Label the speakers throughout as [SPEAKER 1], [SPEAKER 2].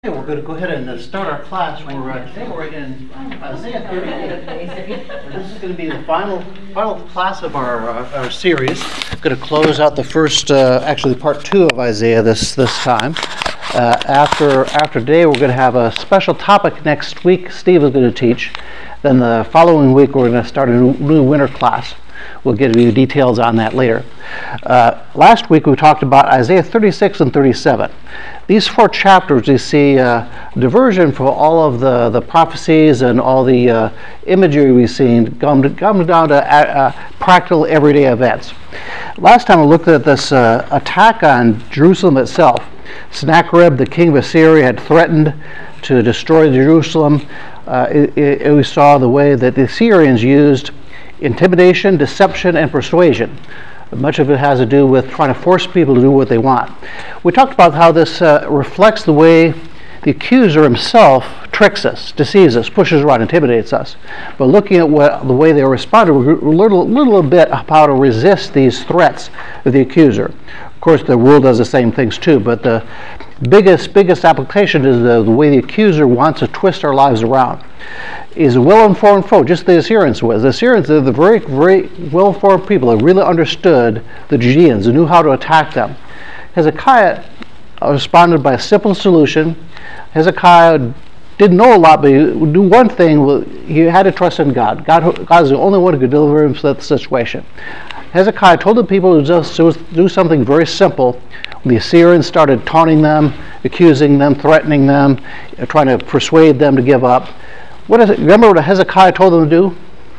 [SPEAKER 1] Okay, we're going to go ahead and start our class. Today we're in Isaiah 38. This is going to be the final class of our series. I'm going to close out the first, actually part 2 of Isaiah this time. After today, we're going to have a special topic next week. Steve is going to teach. Then the following week, we're going to start a new winter class. We'll give you details on that later. Last week we talked about Isaiah 36 and 37. These 4 chapters, you see diversion for all of the prophecies and all the imagery we've seen come down to practical everyday events. Last time we looked at this attack on Jerusalem itself. Sennacherib, the king of Assyria, had threatened to destroy Jerusalem. We saw the way that the Assyrians used intimidation, deception, and persuasion. Much of it has to do with trying to force people to do what they want. We talked about how this reflects the way the accuser himself tricks us, deceives us, pushes around, intimidates us. But looking at the way they responded, we learned a little bit how to resist these threats of the accuser. Of course, the world does the same things too, but the biggest application is the way the accuser wants to twist our lives around. Is a well-informed foe, just the Assyrians was. The Assyrians are the very, very well-informed people that really understood the Judeans and knew how to attack them. Hezekiah responded by a simple solution. Hezekiah didn't know a lot, but he knew one thing: he had to trust in God. God is the only one who could deliver him from that situation. Hezekiah told the people to just do something very simple. When the Assyrians started taunting them, accusing them, threatening them, trying to persuade them to give up. Remember what Hezekiah told them to do?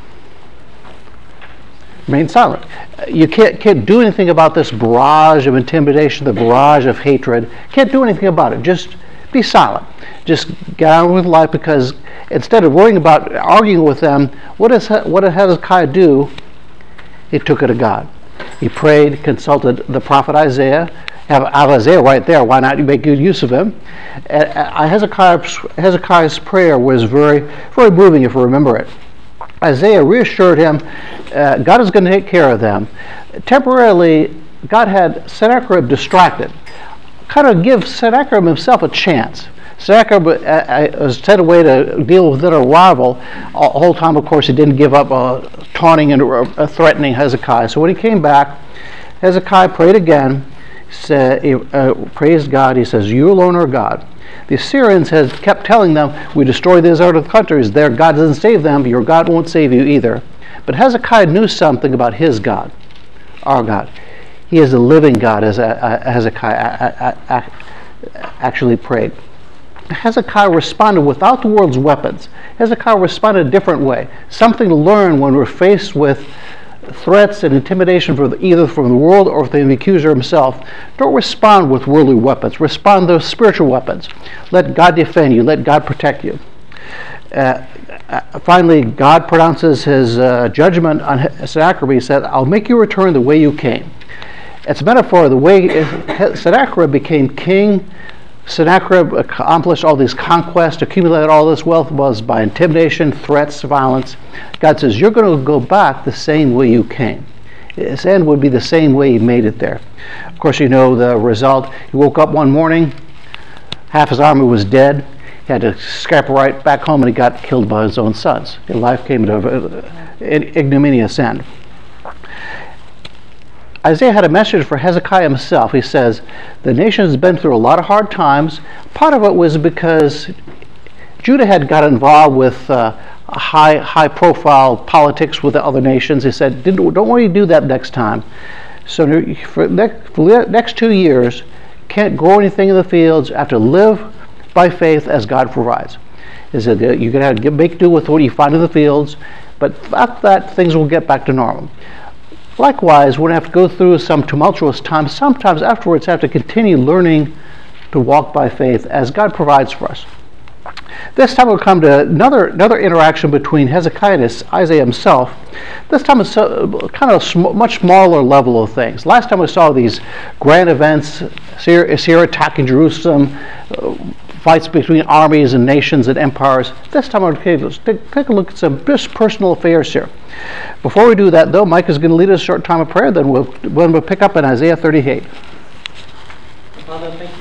[SPEAKER 1] Remain silent. You can't do anything about this barrage of intimidation, the barrage of hatred. Can't do anything about it. Just be silent. Just get on with life, because instead of worrying about arguing with them, what did Hezekiah do? He took it to God. He prayed, consulted the prophet Isaiah. Have Isaiah right there. Why not make good use of him? Hezekiah's prayer was very, very moving, if you remember it. Isaiah reassured him God is going to take care of them. Temporarily, God had Sennacherib distracted. Kind of give Sennacherib himself a chance. Sennacherib was set away to deal with their rival. The whole time, of course, he didn't give up taunting and threatening Hezekiah. So when he came back, Hezekiah prayed again. Praised God. He says, "You alone are God." The Assyrians had kept telling them, "We destroy these other countries. Their God doesn't save them. Your God won't save you either." But Hezekiah knew something about his God, our God. He is a living God, as Hezekiah actually prayed. Hezekiah responded without the world's weapons. Hezekiah responded a different way. Something to learn when we're faced with threats and intimidation either from the world or from the accuser himself. Don't respond with worldly weapons. Respond with spiritual weapons. Let God defend you. Let God protect you. Finally, God pronounces his judgment on Sennacherib. He said, "I'll make you return the way you came." It's a metaphor of the way Sennacherib became king. Sennacherib accomplished all these conquests, accumulated all this wealth, was by intimidation, threats, violence. God says, you're going to go back the same way you came. His end would be the same way he made it there. Of course, you know the result. He woke up one morning, half his army was dead. He had to scamper right back home, and he got killed by his own sons. His life came to an ignominious end. Isaiah had a message for Hezekiah himself. He says, the nation has been through a lot of hard times. Part of it was because Judah had got involved with high-profile politics with the other nations. He said, don't want you to do that next time. So for the next 2 years, can't grow anything in the fields, have to live by faith as God provides. He said, you're going to have to make do with what you find in the fields, but after that, things will get back to normal. Likewise, we're going to have to go through some tumultuous times. Sometimes afterwards have to continue learning to walk by faith as God provides for us. This time we'll come to another interaction between Hezekiah and Isaiah himself. This time it's kind of much smaller level of things. Last time we saw these grand events, Assyria attacking Jerusalem, fights between armies and nations and empires. This time let's take a look at some just personal affairs here. Before we do that, though, Mike is going to lead us a short time of prayer, then we'll pick up in Isaiah 38.
[SPEAKER 2] Father, thank you so much for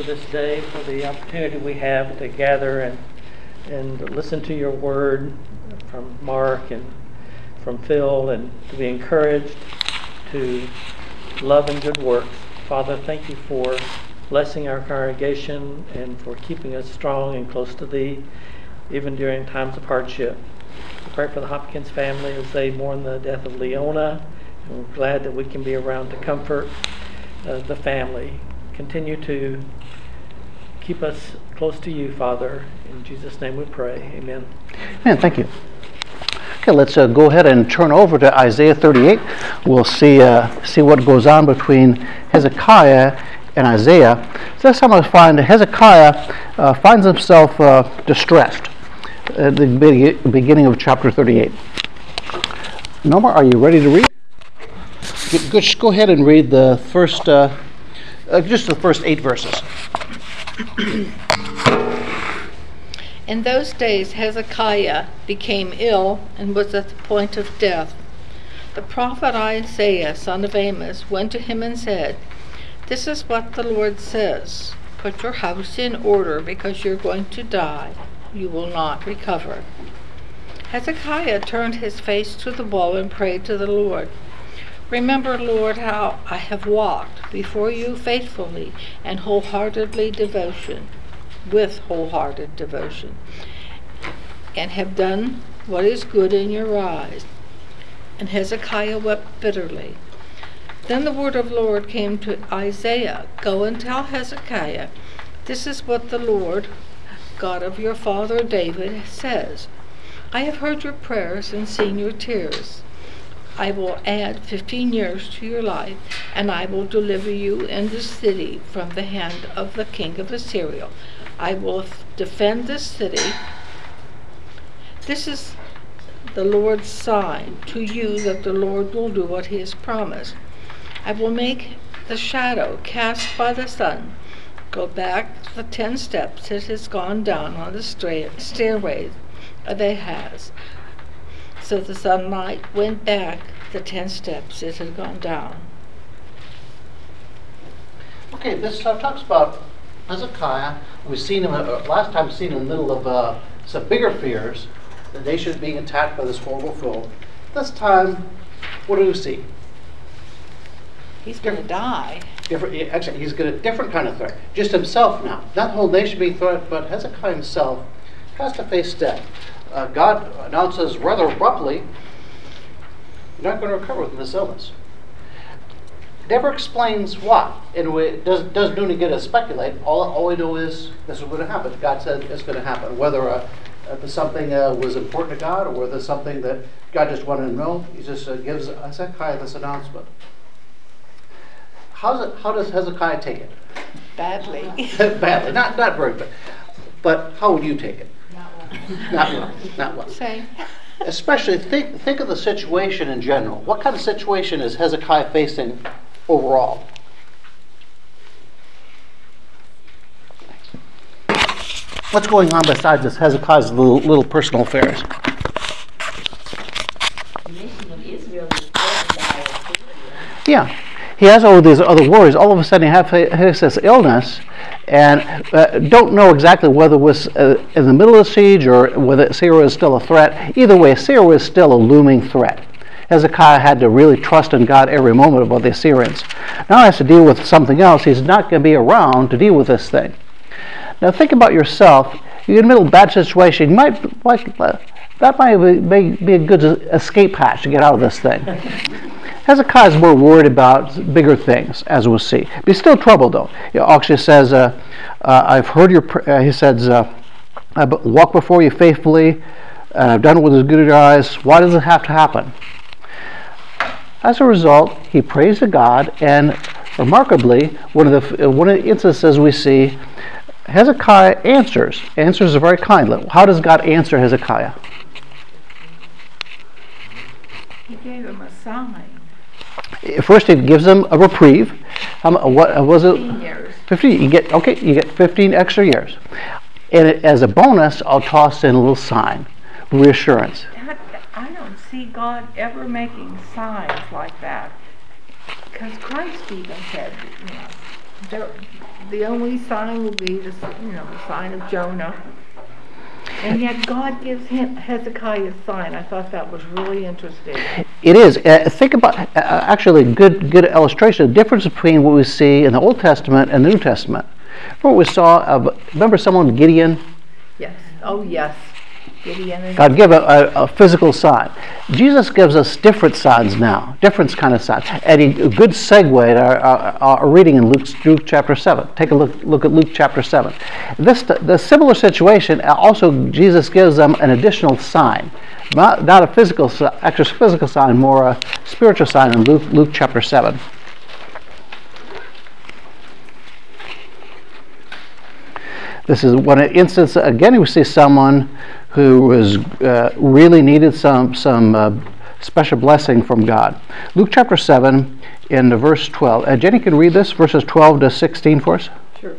[SPEAKER 2] for this day, for the opportunity we have to gather and listen to your word from Mark and from Phil, and to be encouraged to love and good works. Father, thank you for blessing our congregation and for keeping us strong and close to thee, even during times of hardship. We pray for the Hopkins family as they mourn the death of Leona, and we're glad that we can be around to comfort the family. Continue to keep us close to you, Father. In Jesus' name we pray. Amen.
[SPEAKER 1] Amen. Thank you. Okay, let's go ahead and turn over to Isaiah 38. We'll see what goes on between Hezekiah and Isaiah. So this time I find Hezekiah finds himself distressed at the beginning of chapter 38. Norma, are you ready to read? Just go ahead and read the first, just the first 8 verses.
[SPEAKER 3] In those days Hezekiah became ill and was at the point of death. The prophet Isaiah, son of Amos, went to him and said, "This is what the Lord says, put your house in order because you're going to die. You will not recover." Hezekiah turned his face to the wall and prayed to the Lord. "Remember, Lord, how I have walked before you faithfully and with wholehearted devotion, and have done what is good in your eyes." And Hezekiah wept bitterly. Then the word of the Lord came to Isaiah, "Go and tell Hezekiah, this is what the Lord, God of your father David, says. I have heard your prayers and seen your tears. I will add 15 years to your life, and I will deliver you and this city from the hand of the king of Assyria. I will defend this city. This is the Lord's sign to you that the Lord will do what he has promised. I will make the shadow cast by the sun go back the 10 steps it has gone down on the stairways of Ahaz." So the sunlight went back the 10 steps it had gone down.
[SPEAKER 1] Okay, this talks about Hezekiah. We've seen him last time. Seen him in the middle of some bigger fears. The nation is being attacked by this horrible foe. This time, what do we see?
[SPEAKER 3] He's going to die.
[SPEAKER 1] Actually, he's got a different kind of threat. Just himself now. Not the whole nation being threatened, but Hezekiah himself has to face death. God announces rather abruptly, "You're not going to recover from this illness." Never explains why. And it doesn't do any good to speculate. All we know is this is going to happen. God said it's going to happen. Whether something was important to God or whether something that God just wanted to know, he just gives Hezekiah this announcement. How does Hezekiah take it?
[SPEAKER 3] Badly.
[SPEAKER 1] Badly. Not very good. But how would you take it? Not well.
[SPEAKER 3] Same.
[SPEAKER 1] Especially think of the situation in general. What kind of situation is Hezekiah facing overall? What's going on besides this Hezekiah's little personal affairs?
[SPEAKER 4] The nation of Israel is threatened by Assyria.
[SPEAKER 1] Yeah. He has all these other worries. All of a sudden he has this illness, and don't know exactly whether it was in the middle of the siege or whether Assyria is still a threat. Either way, Assyria is still a looming threat. Hezekiah had to really trust in God every moment about the Assyrians. Now he has to deal with something else. He's not going to be around to deal with this thing. Now think about yourself. You're in the middle of a bad situation. You might that might be a good escape hatch to get out of this thing. Hezekiah is more worried about bigger things, as we'll see. But he's still troubled, though. He actually says, "I've heard your." He says, "I walk before you faithfully, and I've done it with as good as your eyes. Why does it have to happen?" As a result, he prays to God, and remarkably, one of the instances we see, Hezekiah answers very kindly. How does God answer Hezekiah?
[SPEAKER 3] He gave him a sign.
[SPEAKER 1] First, he gives him a reprieve. What was it?
[SPEAKER 3] 15 years.
[SPEAKER 1] 15. You get 15 extra years. And as a bonus, I'll toss in a little sign, reassurance.
[SPEAKER 5] I don't see God ever making signs like that. Because Christ even said, the only sign will be the sign of Jonah. And yet God gives Hezekiah a sign. I thought that was really interesting.
[SPEAKER 1] It is. Think about, actually, good illustration, the difference between what we see in the Old Testament and the New Testament. Remember someone, Gideon?
[SPEAKER 5] Yes. Oh, yes. Gideon and
[SPEAKER 1] God gave a physical sign. Jesus gives us different signs now, different kind of signs. And a good segue to our reading in Luke chapter 7. Take a look at Luke chapter 7. The similar situation, also Jesus gives them an additional sign. Not a extra physical sign, more a spiritual sign in Luke chapter 7. This is one instance, again, we see someone who was really needed some special blessing from God. Luke chapter 7 in verse 12. Jenny can read this, verses 12 to 16 for us.
[SPEAKER 3] Sure.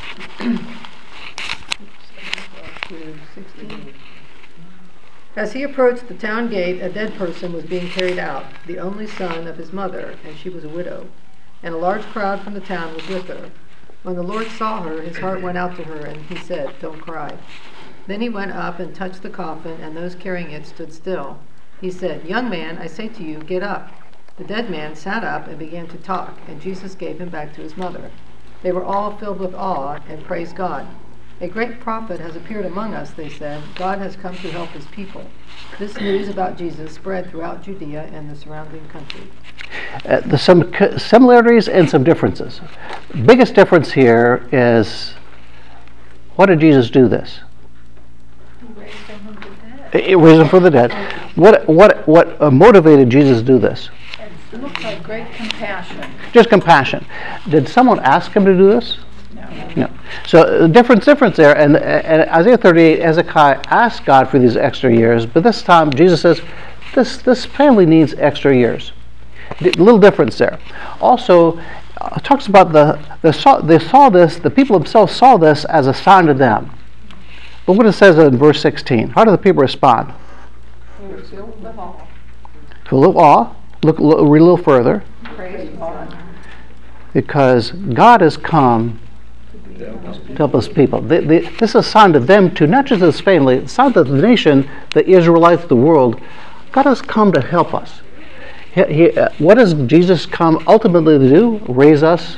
[SPEAKER 3] As he approached the town gate, a dead person was being carried out, the only son of his mother, and she was a widow. And a large crowd from the town was with her. When the Lord saw her, his heart went out to her, and he said, "Don't cry." Then he went up and touched the coffin, and those carrying it stood still. He said, "Young man, I say to you, get up." The dead man sat up and began to talk, and Jesus gave him back to his mother. They were all filled with awe and praised God. "A great prophet has appeared among us," they said. "God has come to help his people." This news about Jesus spread throughout Judea and the surrounding country.
[SPEAKER 1] There's some similarities and some differences. Biggest difference here is, what did Jesus do this? He raised him from the dead. What motivated Jesus to do this?
[SPEAKER 5] it looks like great compassion.
[SPEAKER 1] Just compassion. Did someone ask him to do this?
[SPEAKER 5] No.
[SPEAKER 1] No. So difference there. And Isaiah 38, Hezekiah asked God for these extra years, but this time Jesus says, this family needs extra years. A little difference there. Also, talks about the people themselves saw this as a sign to them. But what it says in verse 16, how do the people respond?
[SPEAKER 5] Filled with awe.
[SPEAKER 1] Full of awe. Read a little further.
[SPEAKER 5] Praise God.
[SPEAKER 1] Because God has come to help us people. This is a sign to them too, not just as family, it's a sign to the nation, the Israelites, the world. God has come to help us. What does Jesus come ultimately to do? Raise us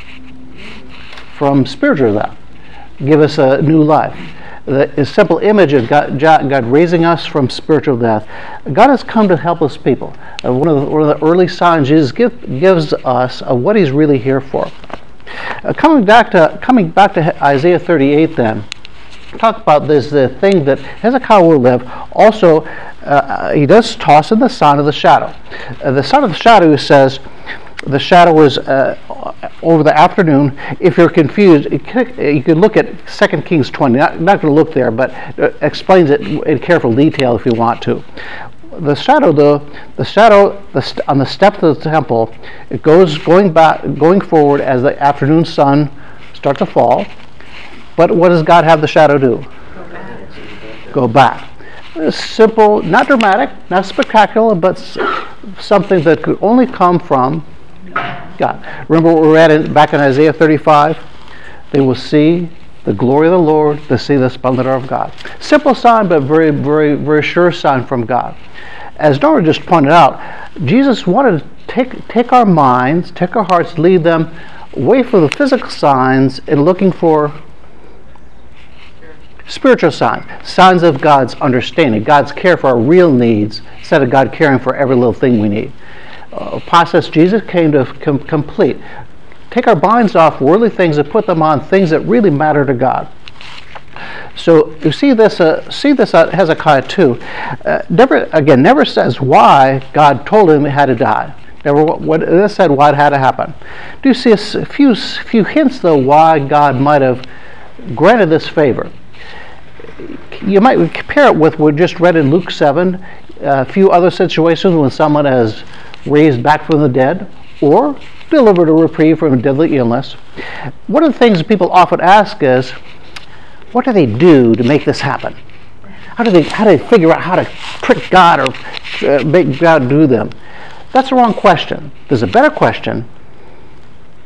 [SPEAKER 1] from spiritual death. Give us a new life. The simple image of God raising us from spiritual death. God has come to help us people. One of the early signs Jesus gives us of what He's really here for. Coming back to Isaiah 38, then, talk about this the thing that Hezekiah will live. Also, he does toss in the sign of the shadow. The sign of the shadow says, the shadow is over the afternoon. If you're confused, you can look at 2 Kings 20. Not going to look there, but explains it in careful detail if you want to. The shadow on the steps of the temple, it going forward as the afternoon sun starts to fall. But what does God have the shadow do? Go back. Simple, not dramatic, not spectacular, but something that could only come from God. Remember what we read back in Isaiah 35? They will see the glory of the Lord, they see the splendor of God. Simple sign, but very, very, very sure sign from God. As Nora just pointed out, Jesus wanted to take our minds, take our hearts, lead them away from the physical signs and looking for spiritual signs of God's understanding, God's care for our real needs, instead of God caring for every little thing we need. Process Jesus came to complete. Take our minds off worldly things and put them on things that really matter to God. So you see this at Hezekiah too. Never says why God told him he had to die. Never said why it had to happen. Do you see a few hints though why God might have granted this favor? You might compare it with what we just read in Luke 7, a few other situations when someone is raised back from the dead or delivered a reprieve from a deadly illness. One of the things people often ask is, what do they do to make this happen? How do they figure out how to trick God or make God do them? That's the wrong question. There's a better question.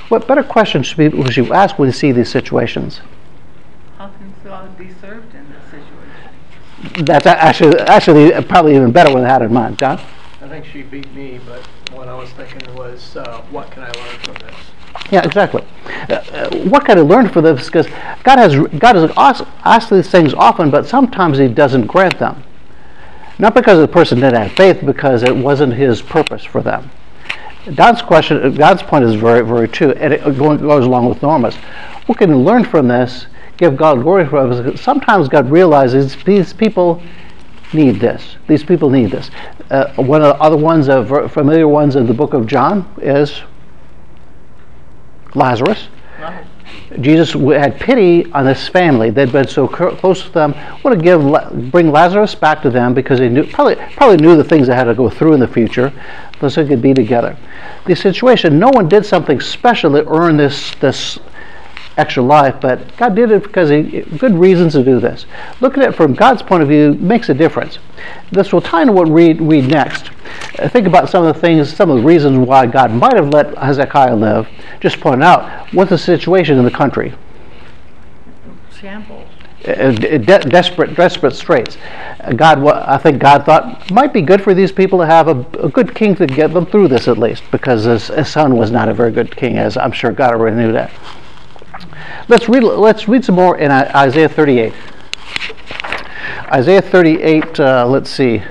[SPEAKER 1] What better question should you ask when you see these situations?
[SPEAKER 5] How can God be served in this situation?
[SPEAKER 1] That's actually probably even better one I had in mind. John?
[SPEAKER 6] I think she beat me, but what I was thinking was, what can I learn from this?
[SPEAKER 1] Yeah, exactly. What can I learn from this? Because God has asked these things often, but sometimes He doesn't grant them. Not because the person didn't have faith, because it wasn't His purpose for them. God's point is very, very true, and it goes along with Norma's. What can we learn from this? Give God glory for it. Because sometimes God realizes these people need this. These people need this. One of the other ones, familiar ones in the book of John, is Lazarus.
[SPEAKER 5] Right.
[SPEAKER 1] Jesus had pity on this family. They'd been so close to them. Want to bring Lazarus back to them because they probably knew the things they had to go through in the future, so they could be together. The situation, no one did something special to earn this extra life, but God did it because good reasons to do this. Looking at it from God's point of view makes a difference. This will tie into what we read next. Think about some of the reasons why God might have let Hezekiah live. Just point out, what's the situation in the country?
[SPEAKER 5] Shambles.
[SPEAKER 1] Desperate straits. I think God thought might be good for these people to have a good king to get them through this at least, because his son was not a very good king, as I'm sure God already knew that. Let's read some more in Isaiah 38. Isaiah 38. Let's see.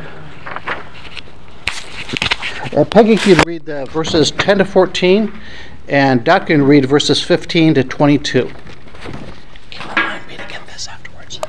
[SPEAKER 1] Peggy can read the verses 10 to 14, and Doc can read verses 15 to 22. Remind me to get this afterwards.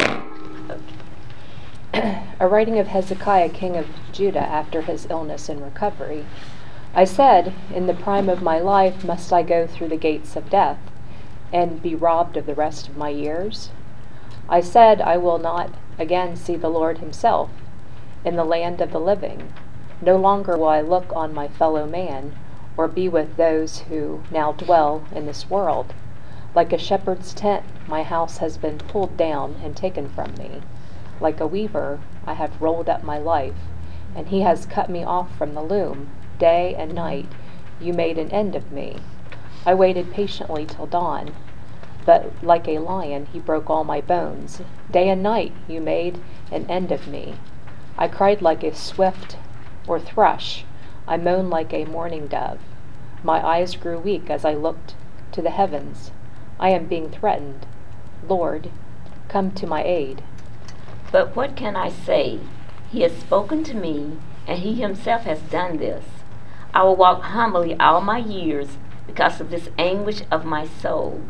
[SPEAKER 7] A writing of Hezekiah, king of Judah, after his illness and recovery. I said, in the prime of my life must I go through the gates of death, and be robbed of the rest of my years? I said, I will not again see the Lord Himself in the land of the living. No longer will I look on my fellow man, or be with those who now dwell in this world. Like a shepherd's tent, my house has been pulled down and taken from me. Like a weaver, I have rolled up my life, and He has cut me off from the loom. Day and night, you made an end of me. I waited patiently till dawn, but like a lion, He broke all my bones. Day and night, you made an end of me. I cried like a swift or thrush. I moaned like a mourning dove. My eyes grew weak as I looked to the heavens. I am being threatened. Lord, come to my aid.
[SPEAKER 4] But what can I say? He has spoken to me, and He Himself has done this. I will walk humbly all my years because of this anguish of my soul.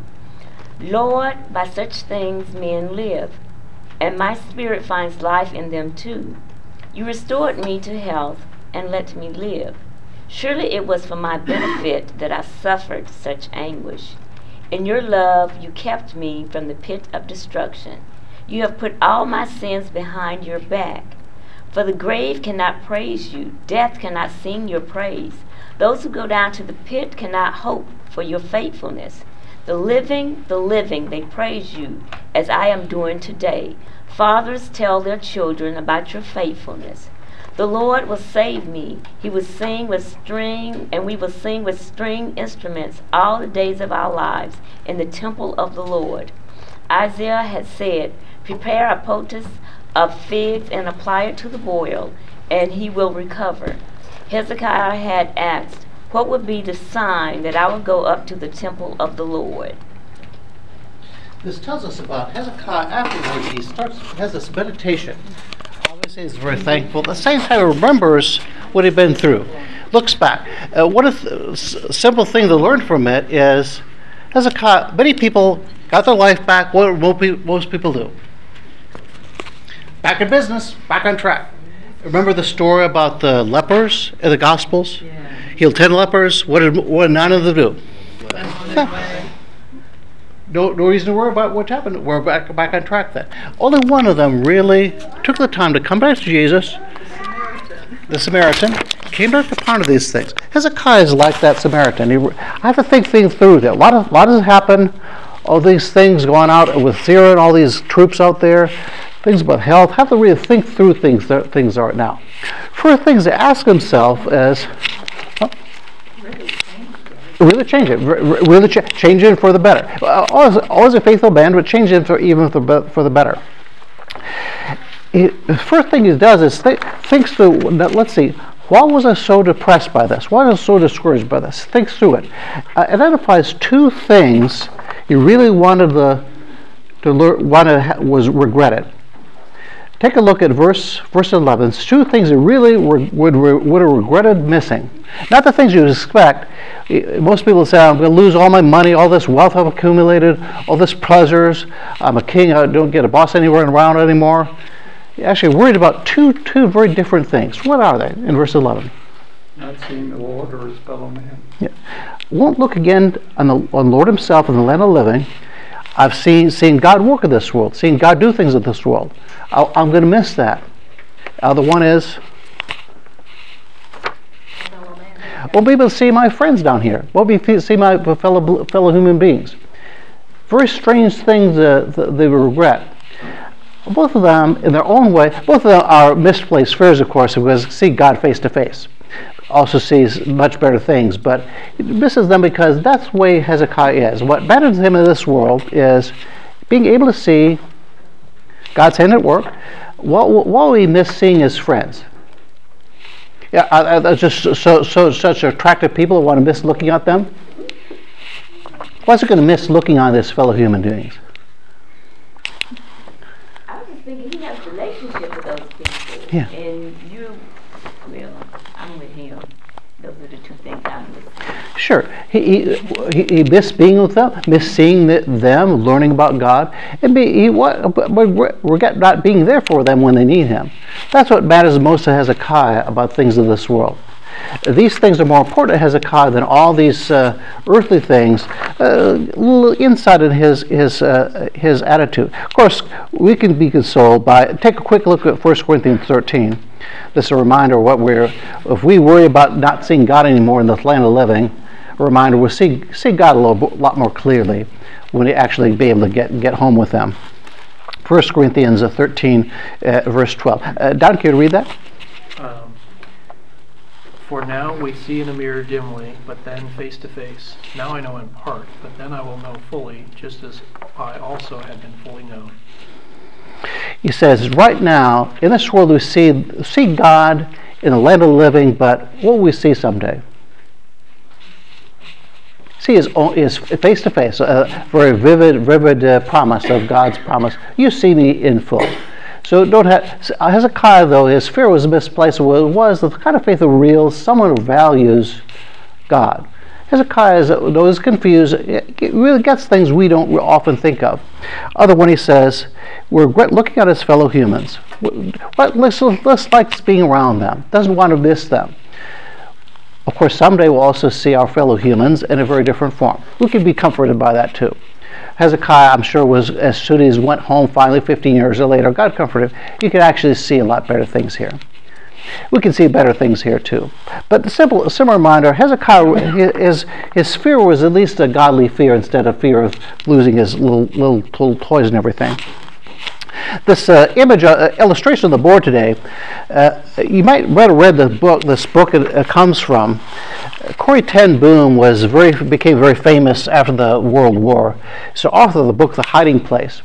[SPEAKER 4] Lord, by such things men live, and my spirit finds life in them too. You restored me to health and let me live. Surely it was for my benefit that I suffered such anguish. In your love you kept me from the pit of destruction. You have put all my sins behind your back. For the grave cannot praise you, death cannot sing your praise. Those who go down to the pit cannot hope for your faithfulness. The living, they praise you, as I am doing today. Fathers tell their children about your faithfulness. The Lord will save me. He will sing with string, and we will sing with string instruments all the days of our lives in the temple of the Lord. Isaiah had said, prepare a poultice of figs and apply it to the boil, and he will recover. Hezekiah had asked, what would be the sign that I would go up to the temple of the Lord?
[SPEAKER 1] This tells us about Hezekiah. Afterwards, has this meditation. Obviously, he's very thankful. At the same time, he remembers what he'd been through. Looks back. One of the simple thing to learn from it is Hezekiah. Many people got their life back. What most people do? Back in business. Back on track. Remember the story about the lepers in the Gospels?
[SPEAKER 5] Yeah.
[SPEAKER 1] Healed 10 lepers. What did 9 of them do? No reason to worry about what happened. We're back on track then. Only one of them really took the time to come back to Jesus. The Samaritan came back to ponder these things. Hezekiah is like that Samaritan. I have to think things through that. A lot has happened. All these things going out with Syria and all these troops out there. Things about health. Have to really think through things are now. First things to ask himself is, Really change it. Really change it for the better. Always a faithful man, but change it even for the better. The first thing he does is thinks through. Let's see. Why was I so depressed by this? Why was I so discouraged by this? Thinks through it. Identifies two things he really wanted was regretted. Take a look at verse 11. It's two things he really would have regretted missing. Not the things you would expect. Most people say, I'm going to lose all my money, all this wealth I've accumulated, all this pleasures. I'm a king. I don't get a boss anywhere around anymore. You're actually worried about two very different things. What are they in verse 11?
[SPEAKER 8] Not seeing the Lord or his fellow man.
[SPEAKER 1] Yeah. Won't look again on the Lord himself in the land of living. I've seen God work in this world, seen God do things in this world. I'm going to miss that. The one is, won't be able to see my friends down here. Won't be able to see my fellow human beings. Very strange things they regret. Both of them, in their own way, both of them are misplaced fears, of course, because see God face to face. Also sees much better things, but it misses them because that's the way Hezekiah is. What matters to him in this world is being able to see God's hand at work. What will he miss seeing his friends? Yeah, just such attractive people who want to miss looking at them. What's it going to miss looking on his fellow human beings?
[SPEAKER 4] I was just thinking he has a relationship with those people.
[SPEAKER 1] Yeah.
[SPEAKER 4] And I'm with him. Those are the two things I'm missing.
[SPEAKER 1] Sure. He missed being with them, missed seeing them, learning about God, and regret not being there for them when they need him. That's what matters most to Hezekiah about things of this world. These things are more important to Hezekiah than all these earthly things. A little insight in his attitude. Of course, we can be consoled by take a quick look at 1 Corinthians 13. This is a reminder of if we worry about not seeing God anymore in the land of living, a reminder we'll see God a lot more clearly when we actually be able to get home with them. 1 Corinthians 13, verse 12. Don, can you read that?
[SPEAKER 6] For now we see in a mirror dimly, but then face to face. Now I know in part, but then I will know fully, just as I also have been fully known.
[SPEAKER 1] He says, right now, in this world we see God in the land of the living, but what will we see someday? See is face to face, a very vivid promise of God's promise. You see me in full. So Hezekiah, though, his fear was misplaced. What it was the kind of faith of real, someone who values God. Hezekiah is confused. It really gets things we don't often think of. Other one he says, we're looking at his fellow humans. Less likes being around them. Doesn't want to miss them. Of course, someday we'll also see our fellow humans in a very different form. We can be comforted by that too. Hezekiah, I'm sure, was as soon as he went home finally 15 years later, God comforted him. You can actually see a lot better things here. We can see better things here too. But the similar reminder, Hezekiah, his fear was at least a godly fear instead of fear of losing his little toys and everything. This image illustration on the board today, you might read the book. This book it comes from. Corrie ten Boom became very famous after the World War. So author of the book The Hiding Place.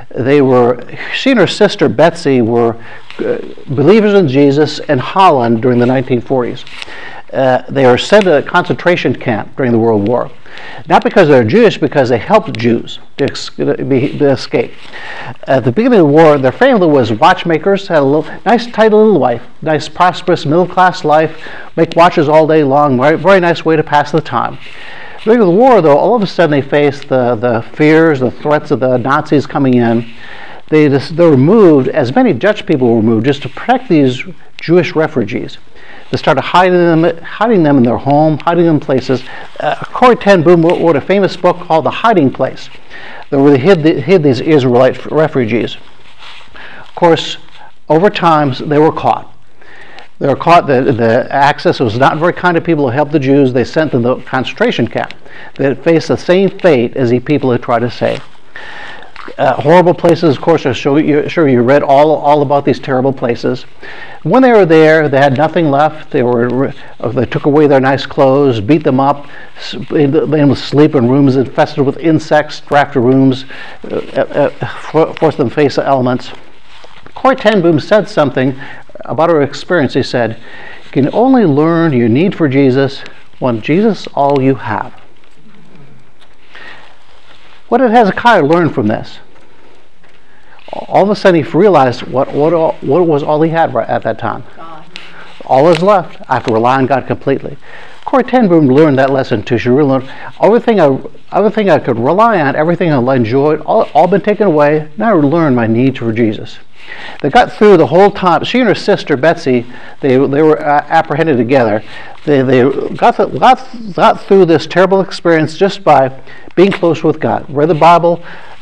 [SPEAKER 1] She and her sister Betsy were believers in Jesus in Holland during the 1940s. They were sent to a concentration camp during the World War. Not because they're Jewish, because they helped Jews to escape. At the beginning of the war, their family was watchmakers, had a nice, tight little life, nice, prosperous, middle-class life, make watches all day long, very nice way to pass the time. During the war, though, all of a sudden they faced the fears, the threats of the Nazis coming in. They were moved, as many Dutch people were moved, just to protect these Jewish refugees. They started hiding them in their home, hiding them in places. Corrie ten Boom wrote a famous book called The Hiding Place, where they hid these Israelite refugees. Of course, over time, they were caught. They were caught. The Axis was not very kind of people who helped the Jews. They sent them to the concentration camp. They faced the same fate as the people who tried to save. Horrible places, of course. I'm sure you read all about these terrible places. When they were there, they had nothing left. They took away their nice clothes, beat them up, made them sleep in rooms infested with insects, drafted rooms, forced them to face the elements. Corrie ten Boom said something about her experience. He said, "You can only learn your need for Jesus when Jesus is all you have." What did Hezekiah learn from this? All of a sudden he realized what was all he had right at that time.
[SPEAKER 3] God.
[SPEAKER 1] All is left. I have to rely on God completely. Corrie ten Boom learned that lesson too. She really learned everything I could rely on, everything I enjoyed, all been taken away. Now I learned my need for Jesus. They got through the whole time. She and her sister Betsy, they were apprehended together. They got through this terrible experience just by being close with God. Read the Bible.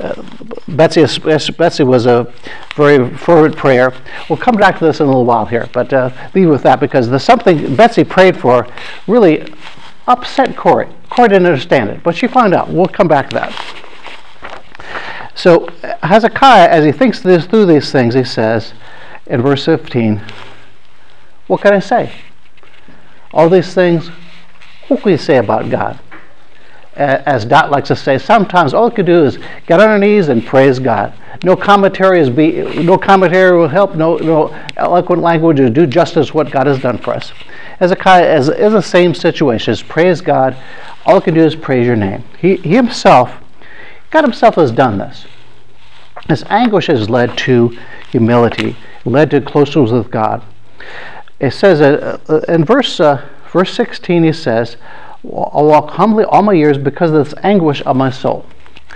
[SPEAKER 1] Betsy was a very fervent prayer. We'll come back to this in a little while here, but leave with that because there's something Betsy prayed for really upset Corrie. Corrie didn't understand it, but she found out. We'll come back to that. So Hezekiah, as he thinks through these things, he says in verse 15, what can I say? All these things, what can you say about God? As Dot likes to say, sometimes all you can do is get on our knees and praise God. No commentary will help. No eloquent language will do justice what God has done for us. Hezekiah is the same situation. Is praise God. All you can do is praise your name. God himself has done this. His anguish has led to humility, led to closeness with God. It says in verse 16, he says, "I'll walk humbly all my years because of this anguish of my soul."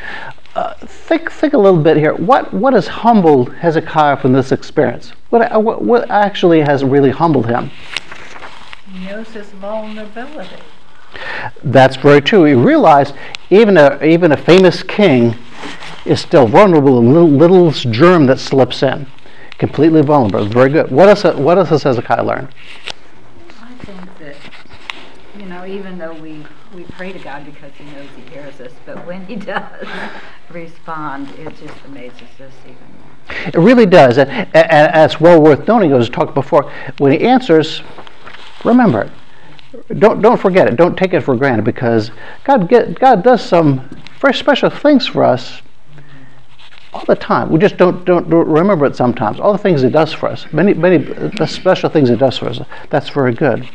[SPEAKER 1] Think a little bit here. What has humbled Hezekiah from this experience? What actually has really humbled him?
[SPEAKER 5] He knows his vulnerability.
[SPEAKER 1] That's very true. He realized even a famous king is still vulnerable. A little germ that slips in, completely vulnerable. Very good. What else has Hezekiah learned?
[SPEAKER 9] I think that, even though we pray to God because he knows he hears us, but when he does respond, it just amazes us even more.
[SPEAKER 1] It really does. And it's well worth noting, as I talked before, when he answers, remember it. Don't forget it. Don't take it for granted because God does some very special things for us all the time. We just don't remember it sometimes. All the things he does for us, many special things he does for us. That's very good.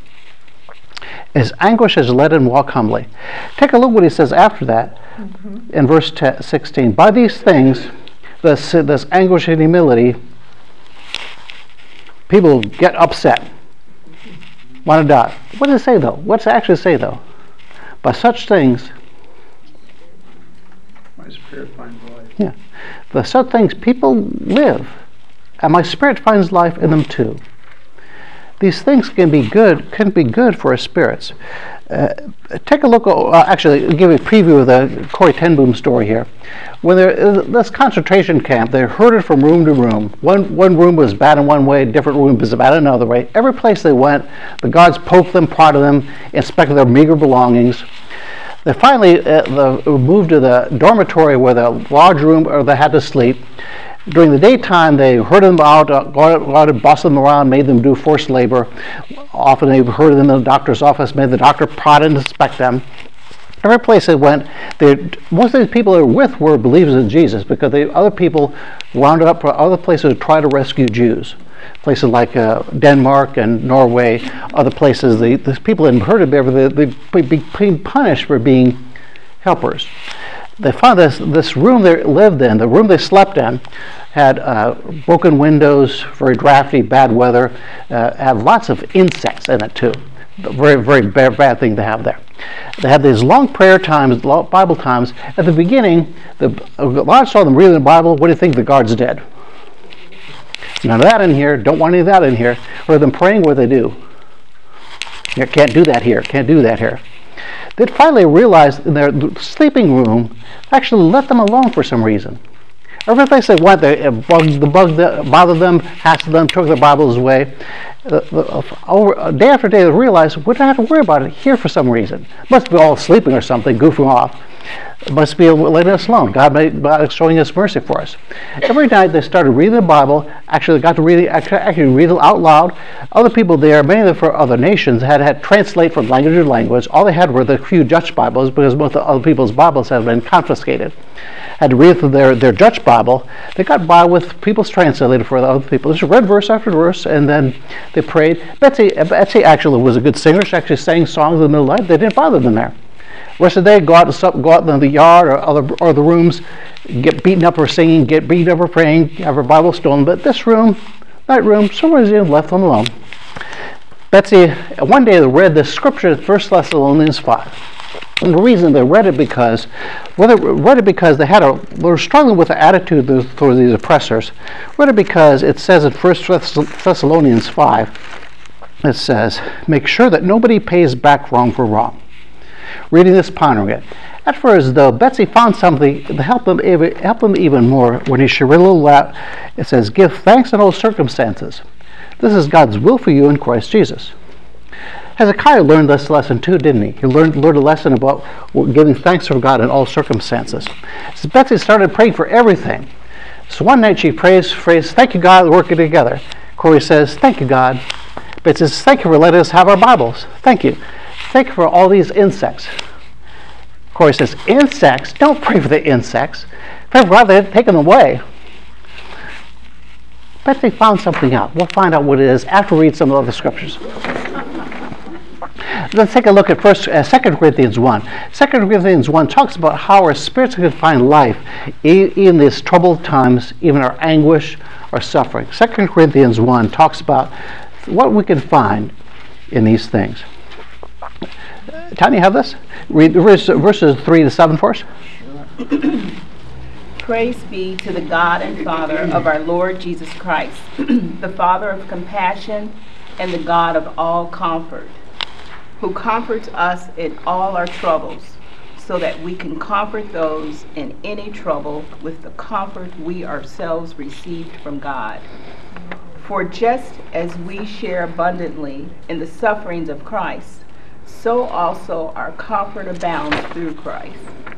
[SPEAKER 1] His anguish has led him walk humbly. Take a look what he says after that in verse 16. By these things, this anguish and humility, people get upset. Want to die. What does it say though? What's it actually say though? By such things,
[SPEAKER 8] My spirit finds life.
[SPEAKER 1] yeah, by such things people live, and my spirit finds life in them too. These things can be good for our spirits. Take a look. Actually, I'll give you a preview of the Corrie ten Boom story here. When this concentration camp, they're herded from room to room. One room was bad in one way, a different room was bad in another way. Every place they went, the guards poked them, prodded them, inspected their meager belongings. They finally moved to the dormitory where the large room where they had to sleep. During the daytime, they herded them out, bossed them around, made them do forced labor. Often they herded them in the doctor's office, made the doctor prod and inspect them. Every place they went, most of these people they were with were believers in Jesus because the other people wound up for other places to try to rescue Jews. Places like Denmark and Norway, other places, the people hadn't heard of it, they'd be punished for being helpers. They found this room they lived in, the room they slept in, had broken windows, very drafty, bad weather, had lots of insects in it too. Very, very bad thing to have there. They had these long prayer times, Bible times. At the beginning, the guards saw them reading the Bible. What do you think the guards did? None of that in here. Don't want any of that in here. Or them praying, what do they do? You can't do that here. Can't do that here. They finally realized in their sleeping room, actually let them alone for some reason. Every place they went, the bug that bothered them, hassled them, took their Bibles away. Day after day, they realized we don't have to worry about it here for some reason. Must be all sleeping or something, goofing off. must be letting us alone. God is showing us mercy for us. Every night they started reading the Bible. Actually, got to read it out loud. Other people there, many of them from other nations, had translate from language to language. All they had were the few Dutch Bibles because most of other people's Bibles had been confiscated. Had to read through their Dutch Bible. They got by with people's translated for the other people. Just read verse after verse, and then they prayed. Betsy actually was a good singer. She actually sang songs in the middle of the night. They didn't bother them there. The rest of the day, go out in the yard or the rooms, get beaten up for singing, get beaten up for praying, have her Bible stolen. But this room, that room, someone left them alone. Betsy, one day they read the scripture, 1 Thessalonians 5. And the reason they read it because they were struggling with the attitude toward these oppressors. Read it because it says in 1 Thessalonians 5, it says, make sure that nobody pays back wrong for wrong. Reading this, pondering it. At first, though, Betsy found something to help them even more when she read a little out. It says, give thanks in all circumstances. This is God's will for you in Christ Jesus. Hezekiah learned this lesson too, didn't he? He learned a lesson about giving thanks for God in all circumstances. So Betsy started praying for everything. So one night she prays, thank you, God, we're working together. Corey says, thank you, God. Betsy says, thank you for letting us have our Bibles. Thank you. Thank you for all these insects. Corey says, insects? Don't pray for the insects. Pray for God, they're taken away. Betsy found something out. We'll find out what it is after we read some of the scriptures. Let's take a look at 2 Corinthians 1. 2 Corinthians 1 talks about how our spirits can find life in these troubled times, even our anguish, our suffering. 2 Corinthians 1 talks about what we can find in these things. Tanya, you have this? Read verses 3 to 7 for us.
[SPEAKER 10] Praise be to the God and Father of our Lord Jesus Christ, the Father of compassion and the God of all comfort, who comforts us in all our troubles, so that we can comfort those in any trouble with the comfort we ourselves received from God. For just as we share abundantly in the sufferings of Christ, so also our comfort abounds through Christ.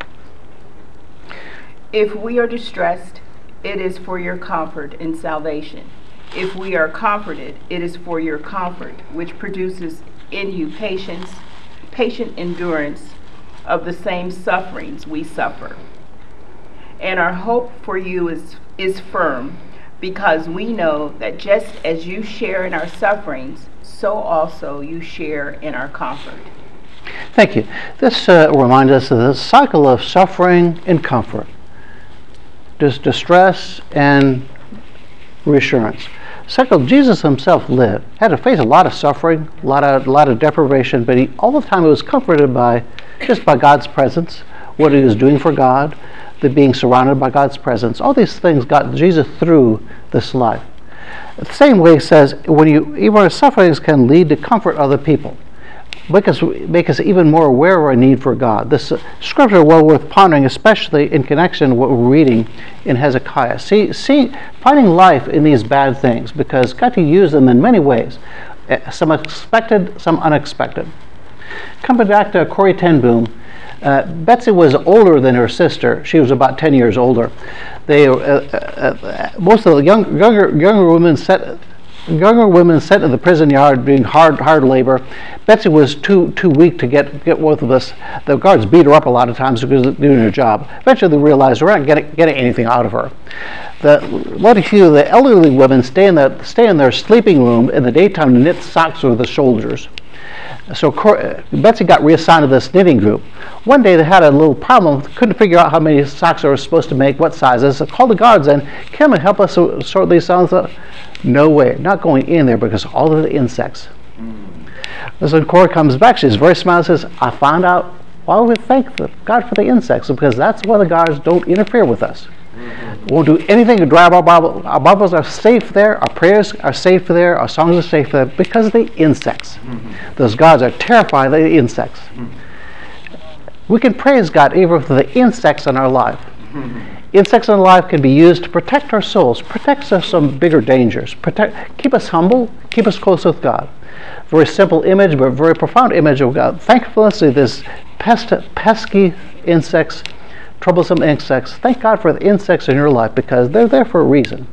[SPEAKER 10] If we are distressed, it is for your comfort and salvation. If we are comforted, it is for your comfort, which produces in you patient endurance of the same sufferings we suffer. And our hope for you is firm, because we know that just as you share in our sufferings, so also you share in our comfort.
[SPEAKER 1] Thank you. This reminds us of the cycle of suffering and comfort, distress and reassurance. Cycle Jesus himself lived, had to face a lot of suffering, a lot of deprivation, but all the time he was comforted by God's presence, what he was doing for God, the being surrounded by God's presence. All these things got Jesus through this life. The same way it says, even our sufferings can lead to comfort other people, make us even more aware of our need for God. This scripture is well worth pondering, especially in connection with what we're reading in Hezekiah. Finding life in these bad things, because God can use them in many ways, some expected, some unexpected. Coming back to Corrie ten Boom, Betsy was older than her sister. She was about 10 years older. Most of the younger women sent in the prison yard doing hard labor. Betsy was too weak to get both of us. The guards beat her up a lot of times because of doing her job. Eventually they realized we're not getting anything out of her. The elderly women stay in their sleeping room in the daytime to knit socks with the soldiers. So Betsy got reassigned to this knitting group. One day they had a little problem, couldn't figure out how many socks they were supposed to make, what sizes. So called the guards in, come and help us sort these socks out. No way, not going in there because all of the insects. So when Cora comes back, she's very smiled and says, I found out why we thank God for the insects, because that's why the guards don't interfere with us. Won't do anything to drive our Bible. Our Bibles are safe there, our prayers are safe there, our songs are safe there because of the insects. Those guards are terrified of the insects. We can praise God even for the insects in our life. Insects in life can be used to protect our souls, protect us from bigger dangers, keep us humble, keep us close with God. Very simple image, but very profound image of God. Thankfulness is this pesky insects, troublesome insects. Thank God for the insects in your life because they're there for a reason.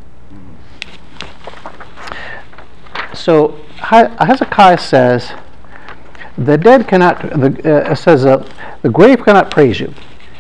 [SPEAKER 1] So Hezekiah says, the dead cannot. The grave cannot praise you.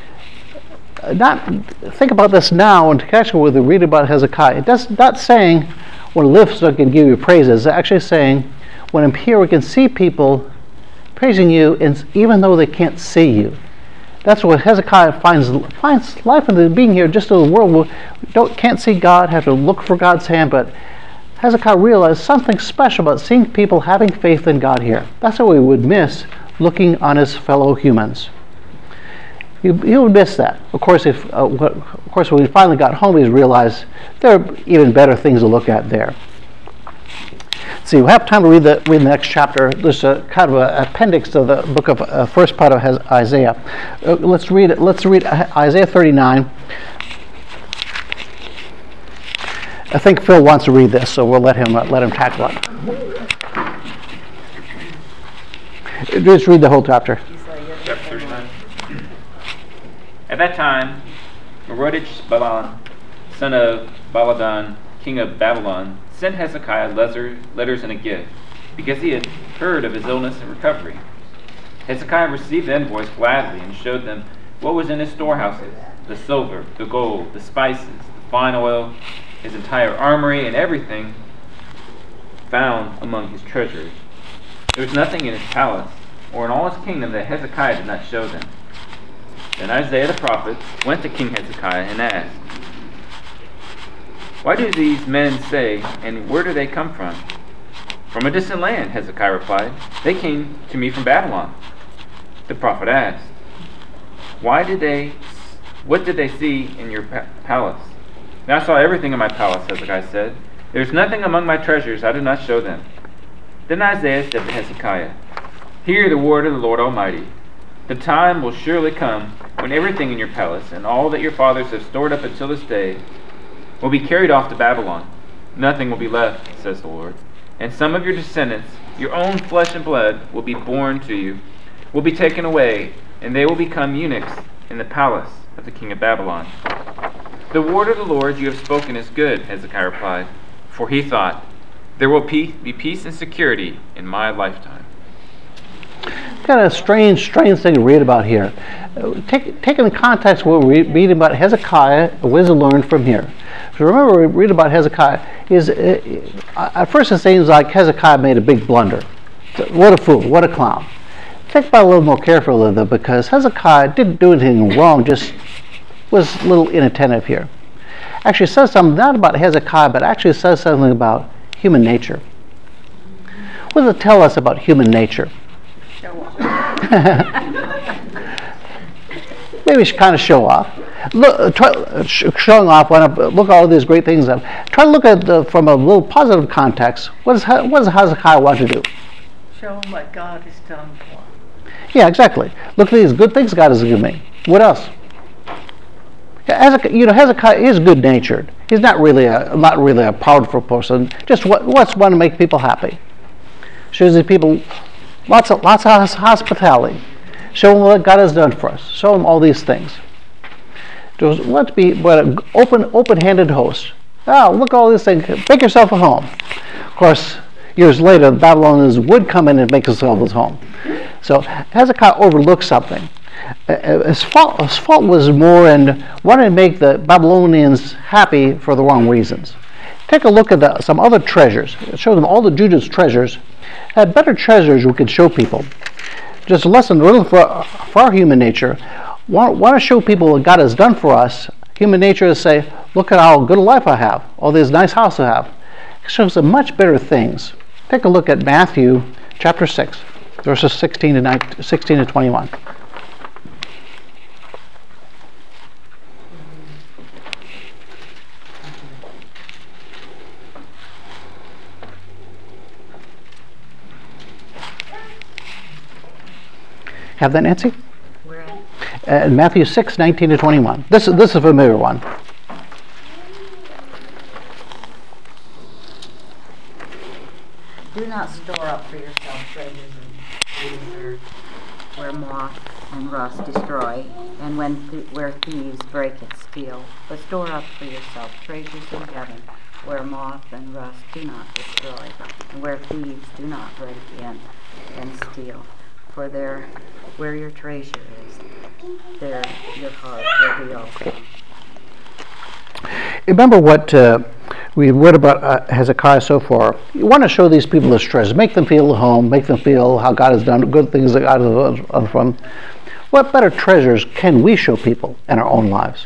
[SPEAKER 1] Think about this now, and catch when we read about Hezekiah. It does not saying when lives so can give you praises. It's actually saying when I'm here, we can see people praising you, and even though they can't see you. That's what Hezekiah finds life in being here. Just in the world, we can't see God, have to look for God's hand, but Hezekiah realized something special about seeing people having faith in God here. That's what we would miss looking on his fellow humans. He would miss that. Of course, when he finally got home, he realized there are even better things to look at there. See, we have time to read the next chapter. There's a kind of an appendix to the book of first part of Isaiah. Let's read it. Let's read Isaiah 39. I think Phil wants to read this, so we'll let him tackle it. Just read the whole chapter.
[SPEAKER 11] Chapter 39. At that time, Merodach-Baladan, son of Baladan, king of Babylon, sent Hezekiah letters and a gift, because he had heard of his illness and recovery. Hezekiah received the envoys gladly and showed them what was in his storehouses, the silver, the gold, the spices, the fine oil, his entire armory, and everything found among his treasures. There was nothing in his palace or in all his kingdom that Hezekiah did not show them. Then Isaiah the prophet went to King Hezekiah and asked, "Why do these men say, and where do they come from?" "From a distant land," Hezekiah replied. "They came to me from Babylon." The prophet asked, what did they see in your palace?" "I saw everything in my palace," Hezekiah said. "There is nothing among my treasures I did not show them." Then Isaiah said to Hezekiah, "Hear the word of the Lord Almighty. The time will surely come when everything in your palace and all that your fathers have stored up until this day will be carried off to Babylon. Nothing will be left, says the Lord. And some of your descendants, your own flesh and blood, will be born to you, will be taken away, and they will become eunuchs in the palace of the king of Babylon." "The word of the Lord you have spoken is good," Hezekiah replied, for he thought, "There will be peace and security in my lifetime."
[SPEAKER 1] Kind of strange thing to read about here. Taking the context what we're reading about Hezekiah, what is learned from here? So remember, we read about Hezekiah. At first it seems like Hezekiah made a big blunder. What a fool! What a clown! Think about it a little more carefully, though, because Hezekiah didn't do anything wrong. Just was a little inattentive here. Actually, it says something not about Hezekiah, but actually says something about human nature. What does it tell us about human nature? Maybe we should kind of show off. Showing off. Look at all these great things. Try to look at from a little positive context. What does Hezekiah want to do?
[SPEAKER 5] Show him what God has done for him.
[SPEAKER 1] Yeah, exactly. Look at these good things God has given me. What else? Hezekiah is good-natured. He's not really a powerful person. Just wants to make people happy. Shows these people lots of hospitality. Show them what God has done for us. Show them all these things. Let's be an open-handed host. Oh, look at all these things. Make yourself a home. Of course, years later, the Babylonians would come in and make themselves a home. So Hezekiah overlooked something. His fault was more in wanting to make the Babylonians happy for the wrong reasons. Take a look at some other treasures. Show them all the Judah's treasures. Had better treasures we could show people. Just a lesson really for our human nature. Want to show people what God has done for us. Human nature is say, look at how good a life I have. All these nice houses I have. It shows them much better things. Take a look at Matthew chapter 6, verses 16 to 21. Have that, Nancy?
[SPEAKER 9] Where at?
[SPEAKER 1] Matthew 6, 19 to 21. This is a familiar one.
[SPEAKER 9] Do not store up for yourself treasures in the earth, where moth and rust destroy, and where thieves break and steal. But store up for yourself treasures in heaven, where moth and rust do not destroy, and where thieves do not break in and steal. For there, where your treasure is, there your heart will be also.
[SPEAKER 1] Remember what we read about Hezekiah so far. You want to show these people his treasures, make them feel at home, make them feel how God has done good things that God has done from. What better treasures can we show people in our own lives?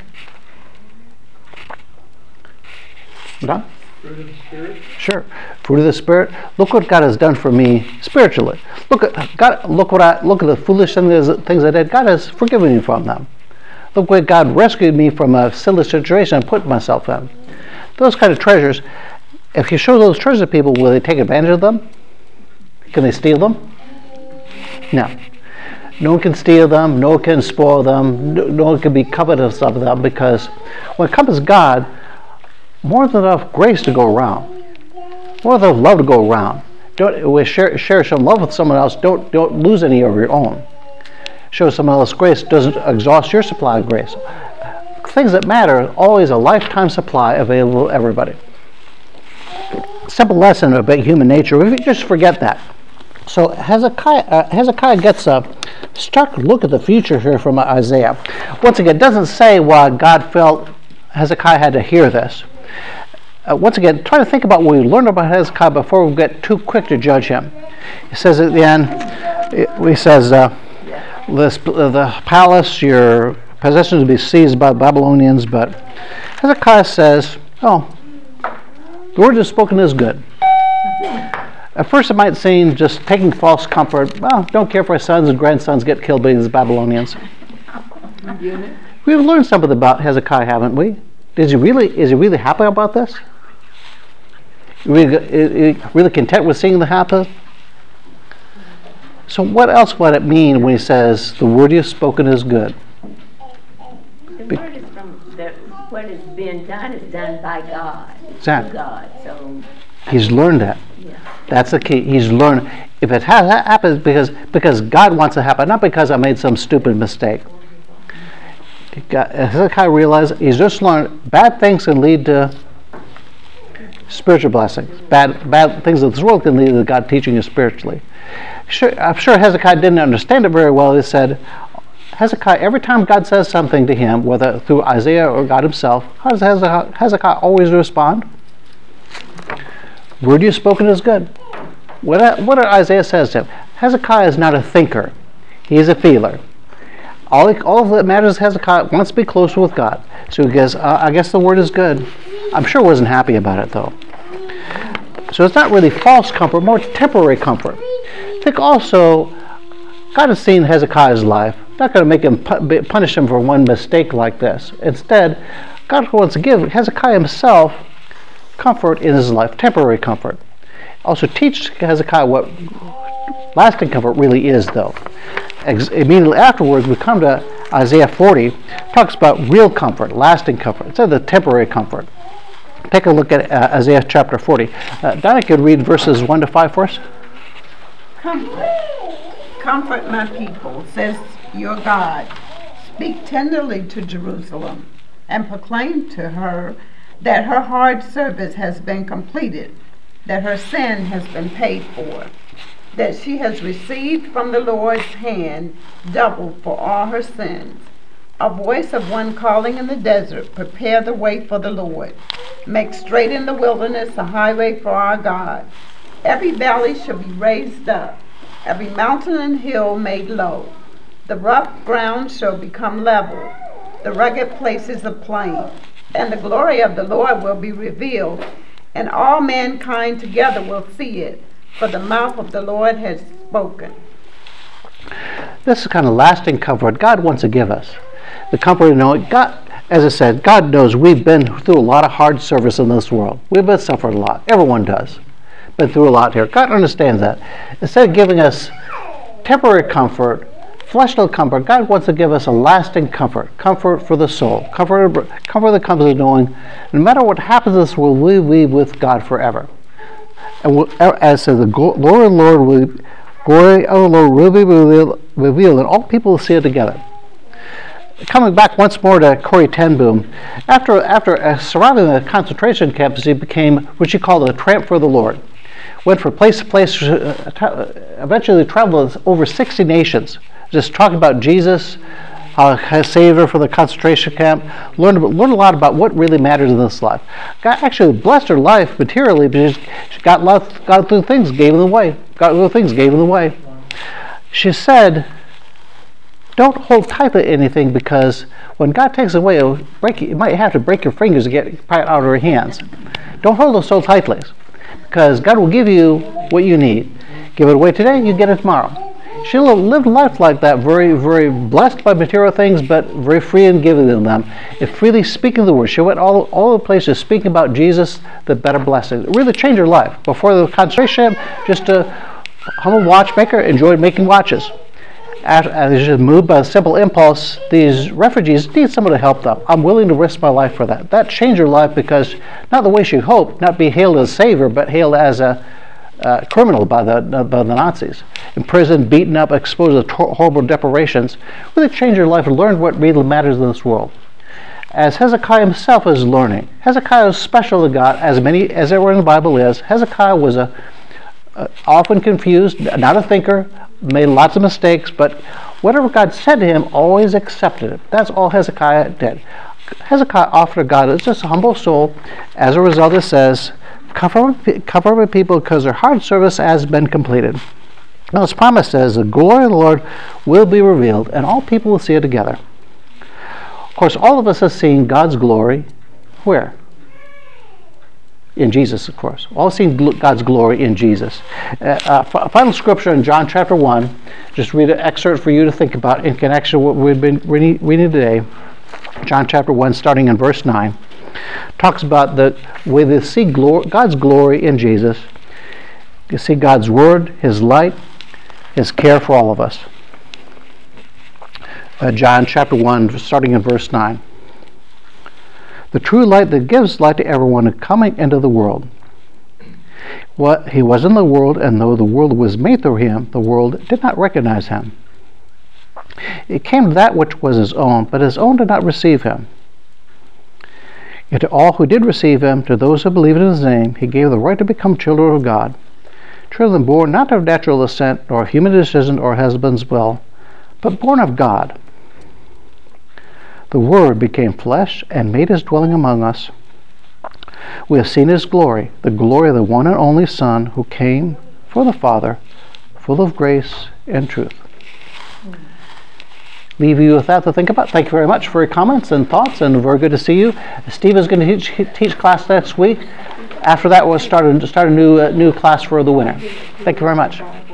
[SPEAKER 1] Don?
[SPEAKER 8] Fruit of the Spirit?
[SPEAKER 1] Sure. Fruit of the Spirit. Look what God has done for me spiritually. Look at God. Look at the foolish things I did. God has forgiven me from them. Look where God rescued me from a silly situation I put myself in. Those kind of treasures, if you show those treasures to people, will they take advantage of them? Can they steal them? No. No one can steal them, no one can spoil them, no one can be covetous of them, because when it comes to God, more than enough grace to go around. More than enough love to go around. Share some love with someone else, don't lose any of your own. Show someone else grace doesn't exhaust your supply of grace. Things that matter, always a lifetime supply available to everybody. Simple lesson about human nature, we just forget that. So Hezekiah gets a stark look at the future here from Isaiah. Once again, it doesn't say why God felt Hezekiah had to hear this. Once again, try to think about what we learned about Hezekiah before we get too quick to judge him. He says at the end, he says, the palace, your possessions will be seized by the Babylonians, but Hezekiah says, oh, the word is spoken is good. At first it might seem just taking false comfort. Well, don't care if our sons and grandsons get killed by these Babylonians. We've learned something about Hezekiah, haven't we? Is he really happy about this? Really content with seeing the happen? So what else would it mean when he says, the word you have spoken is good?
[SPEAKER 4] The word is from what is being done is done by God.
[SPEAKER 1] Exactly.
[SPEAKER 4] God. So
[SPEAKER 1] he's learned that.
[SPEAKER 4] Yeah.
[SPEAKER 1] That's the key. He's learned. If it happens because God wants it to happen, not because I made some stupid mistake. Hezekiah realized he's just learned bad things can lead to spiritual blessings. Bad things of this world can lead to God teaching you spiritually. I'm sure Hezekiah didn't understand it very well. He said, Hezekiah, every time God says something to him, whether through Isaiah or God himself, how does Hezekiah always respond? Word you've spoken is good. What Isaiah says to him? Hezekiah is not a thinker. He is a feeler. All that matters is Hezekiah wants to be closer with God. So he goes, I guess the word is good. I'm sure he wasn't happy about it, though. So it's not really false comfort, more temporary comfort. I think also, God has seen Hezekiah's life. Not going to make him punish him for one mistake like this. Instead, God wants to give Hezekiah himself comfort in his life, temporary comfort. Also teach Hezekiah what lasting comfort really is, though. Immediately afterwards, we come to Isaiah 40, talks about real comfort, lasting comfort, instead of the temporary comfort. Take a look at Isaiah chapter 40. Donna could read verses 1 to 5 for us.
[SPEAKER 12] Comfort my people, says your God. Speak tenderly to Jerusalem and proclaim to her that her hard service has been completed, that her sin has been paid for, that she has received from the Lord's hand double for all her sins. A voice of one calling in the desert, prepare the way for the Lord. Make straight in the wilderness a highway for our God. Every valley shall be raised up, every mountain and hill made low. The rough ground shall become level, the rugged places a plain. And the glory of the Lord will be revealed, and all mankind together will see it, for the mouth of the Lord has spoken.
[SPEAKER 1] This is kind of lasting comfort God wants to give us. The comfort of knowing God, as I said, God knows we've been through a lot of hard service in this world. We've been suffering a lot. Everyone does. Been through a lot here. God understands that. Instead of giving us temporary comfort, fleshly comfort, God wants to give us a lasting comfort for the soul, comfort that comes with knowing no matter what happens in this world, we'll be with God forever. And as I said, the Lord will glory of the Lord will be revealed, and all people will see it together. Coming back once more to Corrie ten Boom, after surviving the concentration camps, he became what she called a tramp for the Lord. Went from place to place, eventually traveled over 60 nations, just talking about Jesus, how he saved her from the concentration camp, learned a lot about what really matters in this life. God actually blessed her life materially because she got through things, gave them away. Got through things, gave them away. She said, don't hold tight to anything, because when God takes it away, you might have to break your fingers to get it out of your hands. Don't hold it so tightly, because God will give you what you need. Give it away today, you get it tomorrow. She lived life like that, very, very blessed by material things, but very free in giving them, and freely speaking the word. She went all the places speaking about Jesus, the better blessing. It really changed her life. Before the concentration camp, just a humble watchmaker, enjoyed making watches. As she moved by a simple impulse, these refugees need someone to help them. I'm willing to risk my life for that. That changed her life, because not the way she hoped, not be hailed as a savior, but hailed as a criminal by the Nazis. Imprisoned, beaten up, exposed to horrible deprivations. Really changed her life and learned what really matters in this world. As Hezekiah himself is learning. Hezekiah was special to God, as everyone in the Bible is. Hezekiah was often confused, not a thinker, made lots of mistakes, but whatever God said to him, always accepted it. That's all Hezekiah did. Hezekiah offered to God as just a humble soul. As a result, it says, comfort my people, because their hard service has been completed. Now, this promise says, the glory of the Lord will be revealed, and all people will see it together. Of course, all of us have seen God's glory. Where? In Jesus, of course. All seen God's glory in Jesus. Final scripture in John chapter 1. Just read an excerpt for you to think about in connection with what we've been reading today. John chapter 1, starting in verse 9. Talks about the way they see God's glory in Jesus. You see God's word, his light, his care for all of us. John chapter 1, starting in verse 9. The true light that gives light to everyone coming into the world. He was in the world, and though the world was made through him, the world did not recognize him. It came to that which was his own, but his own did not receive him. Yet to all who did receive him, to those who believed in his name, he gave the right to become children of God. Children born not of natural descent, nor of human decision or husband's will, but born of God. The Word became flesh and made his dwelling among us. We have seen his glory, the glory of the one and only Son, who came for the Father, full of grace and truth. Leave you with that to think about. Thank you very much for your comments and thoughts, and very good to see you. Steve is going to teach class next week. After that, we'll start a new class for the winter. Thank you very much.